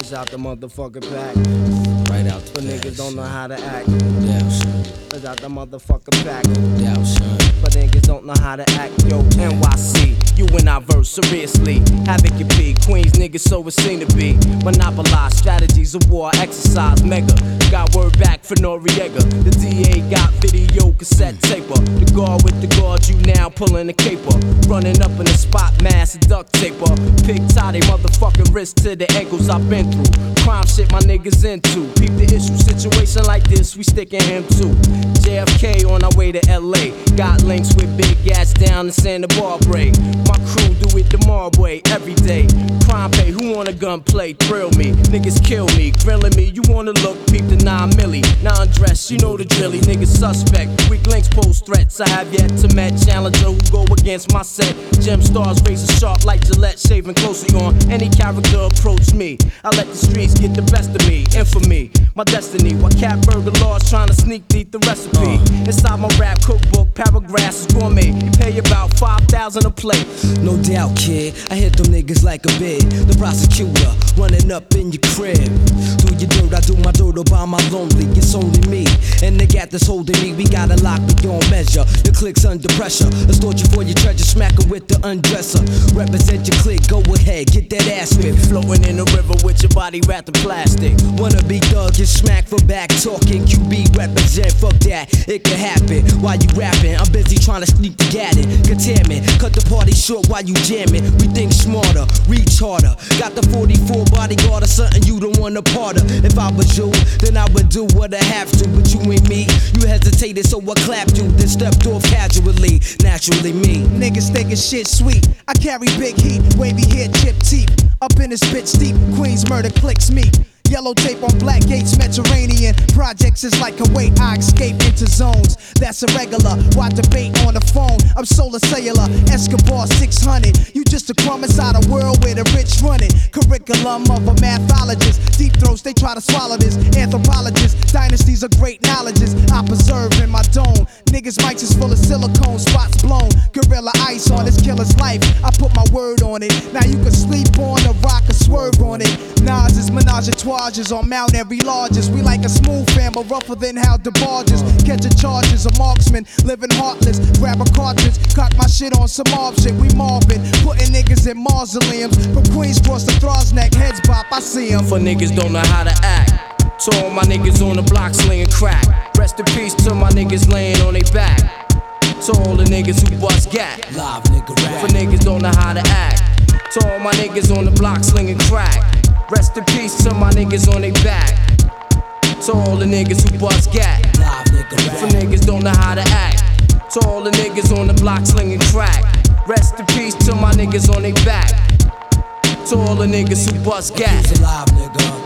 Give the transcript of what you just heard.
It's out the motherfucking pack. Right out the But pack. niggas don't know how to act. Damn, son. It's out the motherfucking pack. Damn, son. But niggas don't know how to act. Yo, NYC, you and I verse seriously. Havoc your P, Queens niggas, so it seem to be. Monopolize strategies of war, exercise mega. Got word back for Noriega. The DA got video cassette taper. The guard with the guard, you now pulling the caper. Running up in the spot, mass and duct taper. Pig tie they motherfucking wrist to the ankles I've been through. Crime shit my niggas into. Peep the issue, situation like this, we sticking him too. JFK on our way to LA. Got links with big gas down in Santa Barbara. My crew do it the Mob way every day. Crime pay, who want a gunplay? Thrill me, niggas kill me, grilling me. You wanna look, peep the 9 milli. Non-dress, you know the drilly, niggas suspect. Weak links pose threats. I have yet to met challenger who go against my set. Gem stars razor sharp like Gillette, shaving closely on any character approach me. I let the streets get the best of me, infamy, my destiny. While cat burger laws trying to sneak deep the recipe. Inside my rap cookbook, paragraphs is gourmet. You pay about 5,000 a plate. No doubt, kid, I hit them niggas like a bid. The prosecutor running up in your crib. Do your dirt, I do my dirt all by my lonely. It's only me, and the gat that's holding me. We gotta lock beyond measure. Your click's under pressure. Extort you for your treasure, smack 'em with the undresser. Represent your click, go ahead, get that ass whipped. Floating in the river with your body wrapped in plastic. Wanna be thug, get smacked for back talking. QB represent, fuck that, it can happen. While you rapping, I'm busy trying to sneak the gat in. Containment, cut the party short while you jamming. We think smarter, reach harder. Got the 44 bodyguard or something you don't want a part of. If I was you, then I would do what I have to. But you ain't me, you hesitated, so I clapped you. Then stepped off casually, naturally me. Niggas thinking shit sweet. I carry big heat, wavy hair, chipped teeth. Up in this bitch deep, Queens murder clicks me. Yellow tape on black gates, Mediterranean. Projects is like Kuwait, I escape into zones. That's irregular, why debate on the phone? I'm solar cellular, Escobar 600. You just a crumb inside a world where the rich run it. Curriculum of a mathologist. Deep throats, they try to swallow this. Anthropologists, dynasties of great knowledges. I preserve in my dome. Niggas' mics is full of silicone, spots blown. Gorilla ice on this killer's life. I put my word on it. Now you can sleep on a rock or swerve on it. Nas is menage a trois on Mount Every largest. We like a smooth fam, but rougher than how the barges. Catching charges, a marksman, living heartless. Grab a cartridge, cock my shit on some mob shit. We mobbing, putting niggas in mausoleums. From Queens cross the Thrall's neck, heads bop, I see them. For niggas don't know how to act. To all my niggas on the block slinging crack. Rest in peace to my niggas laying on their back. To all the niggas who bust gat. Live nigga rap. For niggas don't know how to act. To all my niggas on the block slinging crack. Rest in peace to my niggas on their back. To all the niggas who bust gat. Live nigga rap. For niggas don't know how to act. To all the niggas on the block slinging crack. Rest in peace to my niggas on their back. To all the niggas who bust gat. Live nigga.